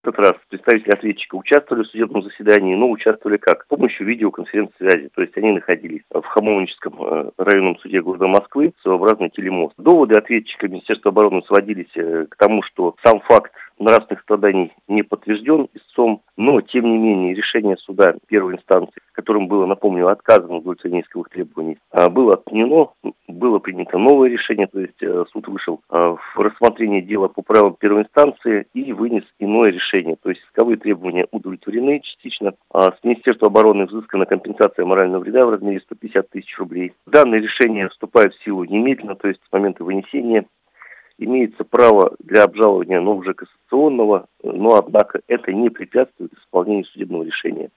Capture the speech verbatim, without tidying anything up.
этот раз представители ответчика участвовали в судебном заседании, но участвовали как? С помощью видеоконференц-связи. То есть они находились в Хамовническом районном суде города Москвы, своеобразный телемост. Доводы ответчика Министерства обороны сводились к тому, что сам факт нравственных страданий не подтвержден истцом, но, тем не менее, решение суда первой инстанции, которым было, напомню, отказано в удовлетворении исковых требований, было отменено, было принято новое решение, то есть суд вышел в рассмотрение дела по правилам первой инстанции и вынес иное решение, то есть исковые требования удовлетворены частично, а с Министерства обороны взыскана компенсация морального вреда в размере сто пятьдесят тысяч рублей. Данное решение вступает в силу немедленно, то есть с момента вынесения. Имеется право для обжалования, но уже кассационного, но, однако, это не препятствует исполнению судебного решения.